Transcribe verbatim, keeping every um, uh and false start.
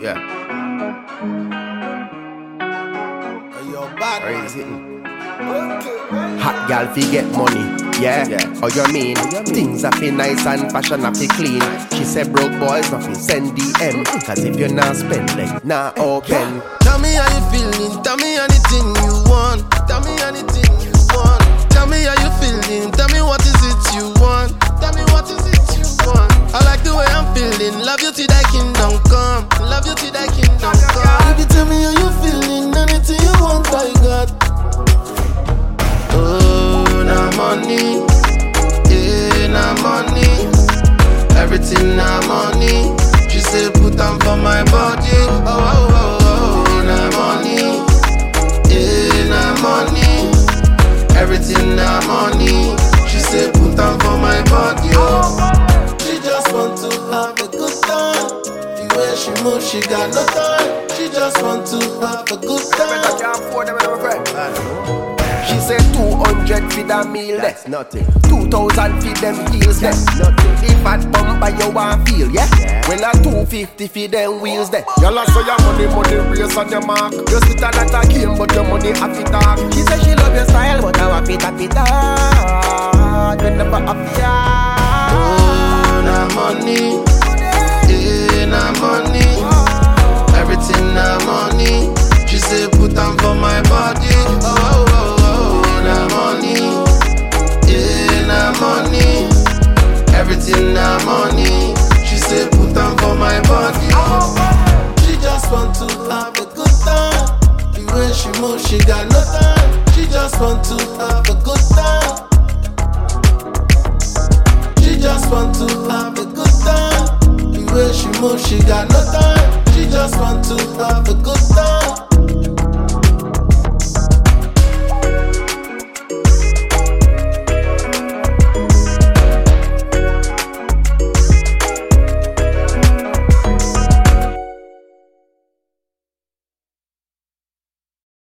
Yeah. Yo, bad Where is it? Hot gal fi get money, yeah. yeah. Oh you mean things are fi nice and fashion are fi clean. She said broke boys not fi send D M, cause if you not spend like nah open. Tell me how you feeling, tell me anything you want. Tell me anything you want. Tell me how you feeling, tell me what is it you want. Tell me what is it you want. I like the way I'm feeling, love you till thy kingdom come. Love you till thy kingdom come. Baby, tell me how you feeling, anything you want I got. Oh, na money, yeah, na money. Everything na money. She say put on for my body. Oh, oh, oh, oh, na money, yeah, na money. Everything na money. She say put on for my body. Oh, she just want to have a good time. The way she move, she got no time. She just want to have a good time. She said two hundred for the meal, that's nothing. Two thousand for them heels, that's nothing. If I bumper you want feel, yeah? yeah. When I two fifty for them wheels, there. Y'all so your money, money race on your mark. You sit down at a game, but your money have to talk. She said she love your style, but I want it, it, it, you never appear. Oh, na money, yeah, na money. Everything na money. She say put on for my body. Oh, oh, oh, oh, na money, yeah, na money. Everything na money. She say put on for my body. She just want to have a good time. The way she move, she got no time. She just want to have a good time. She just want to have a good time. The way she move, she got no time. She just want to have a good time.